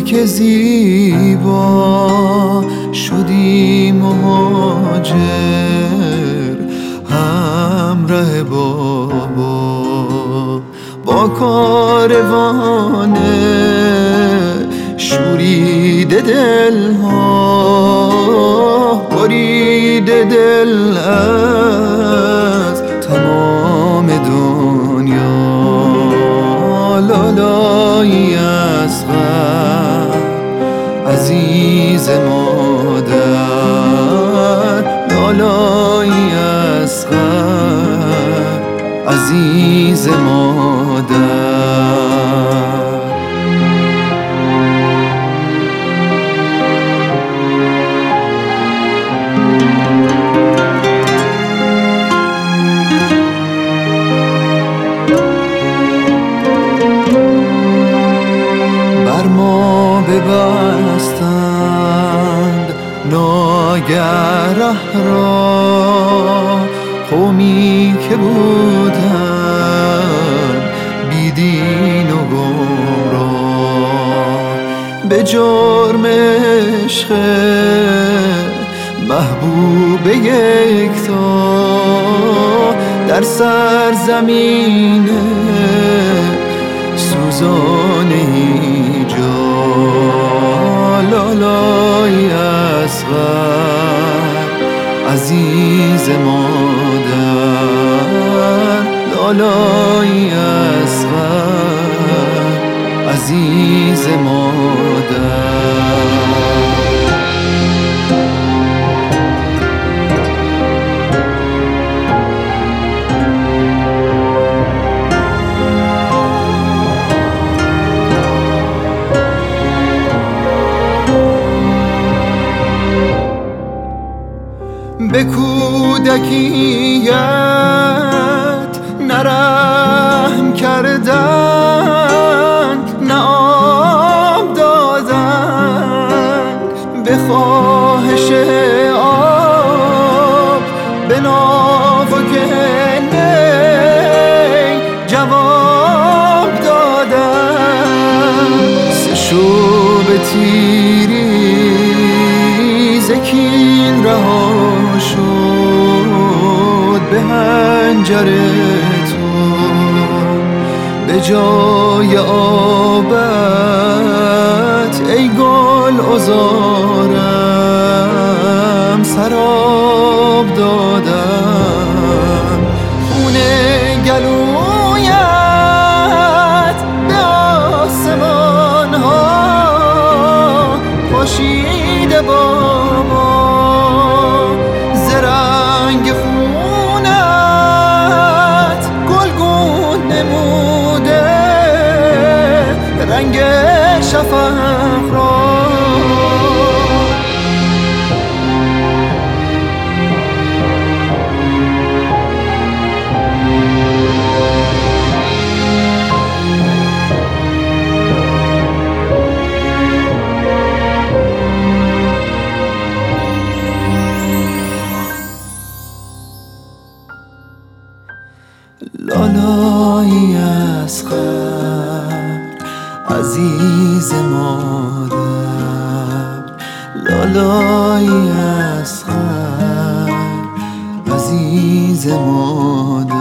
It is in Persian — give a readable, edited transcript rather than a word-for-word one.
کودک زیبا شدی مهاجر همراه بابا با کاروان شورید دلها بریده دل از تمام دنیا لالایی اصغر عزیز مادر لالایی اصغر عزیز مادر بر ما ببستند ناگه ره را قومی که بودند بی دین و گمراه به جرم عشق محبوب یکتا در سرزمین سوزان اینجا لالای اصغر عزیز مادر لالای اصغر عزیز مادر به کودکیت نرحم کردن نه آب دادن به خواهش آب به ناف و گله جواب دادن سه شب تیری زکین رها شد به هنجر تو به جای آبت ای گل عذارم سراب دادم خون گلویت به آسمان ها پاشیده بابا زرنگ خونت گلگون نموده رنگ شفق را لالای اصغر عزیز مادر لالای اصغر عزیز مادر